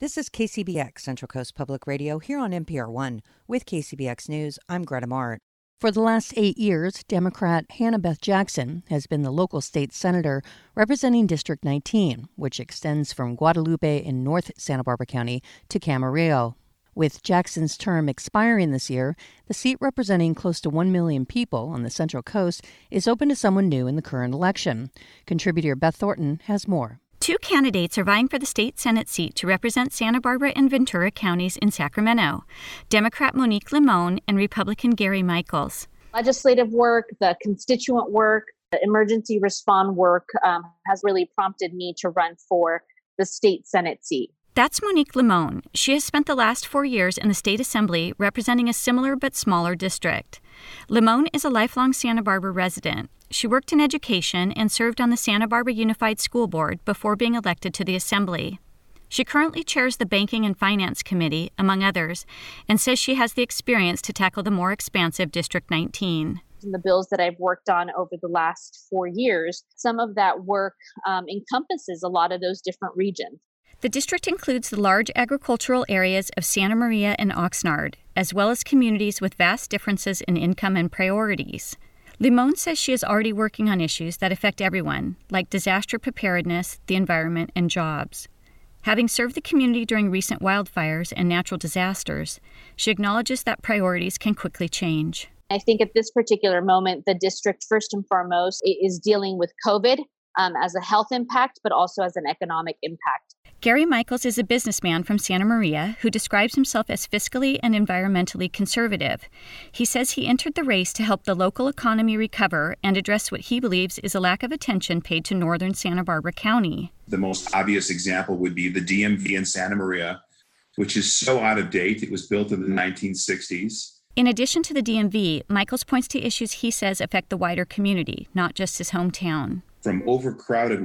This is KCBX, Central Coast Public Radio, here on NPR One. With KCBX News, I'm Greta Mart. For the last 8 years, Democrat Hannah Beth Jackson has been the local state senator representing District 19, which extends from Guadalupe in North Santa Barbara County to Camarillo. With Jackson's term expiring this year, the seat representing close to 1 million people on the Central Coast is open to someone new in the current election. Contributor Beth Thornton has more. Two candidates are vying for the state Senate seat to represent Santa Barbara and Ventura counties in Sacramento, Democrat Monique Limon and Republican Gary Michaels. Legislative work, the constituent work, the emergency response work has really prompted me to run for the state Senate seat. That's Monique Limon. She has spent the last 4 years in the state assembly representing a similar but smaller district. Limon is a lifelong Santa Barbara resident. She worked in education and served on the Santa Barbara Unified School Board before being elected to the assembly. She currently chairs the Banking and Finance Committee, among others, and says she has the experience to tackle the more expansive District 19. In the bills that I've worked on over the last 4 years, some of that work encompasses a lot of those different regions. The district includes the large agricultural areas of Santa Maria and Oxnard, as well as communities with vast differences in income and priorities. Limon says she is already working on issues that affect everyone, like disaster preparedness, the environment, and jobs. Having served the community during recent wildfires and natural disasters, she acknowledges that priorities can quickly change. I think at this particular moment, the district, first and foremost, is dealing with COVID as a health impact, but also as an economic impact. Gary Michaels is a businessman from Santa Maria who describes himself as fiscally and environmentally conservative. He says he entered the race to help the local economy recover and address what he believes is a lack of attention paid to northern Santa Barbara County. The most obvious example would be the DMV in Santa Maria, which is so out of date. It was built in the 1960s. In addition to the DMV, Michaels points to issues he says affect the wider community, not just his hometown. From overcrowded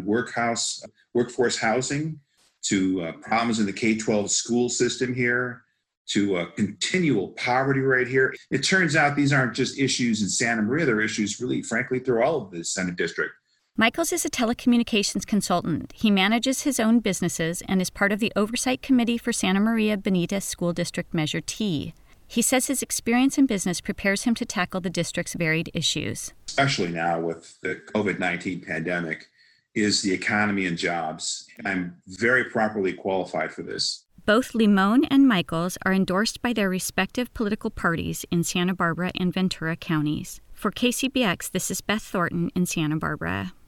workforce housing, to problems in the K-12 school system here, to continual poverty right here. It turns out these aren't just issues in Santa Maria, they're issues really, frankly, through all of the Senate district. Michaels is a telecommunications consultant. He manages his own businesses and is part of the Oversight Committee for Santa Maria Bonita School District Measure T. He says his experience in business prepares him to tackle the district's varied issues. Especially now with the COVID-19 pandemic, is the economy and jobs. I'm very properly qualified for this. Both Limon and Michaels are endorsed by their respective political parties in Santa Barbara and Ventura counties. For KCBX, this is Beth Thornton in Santa Barbara.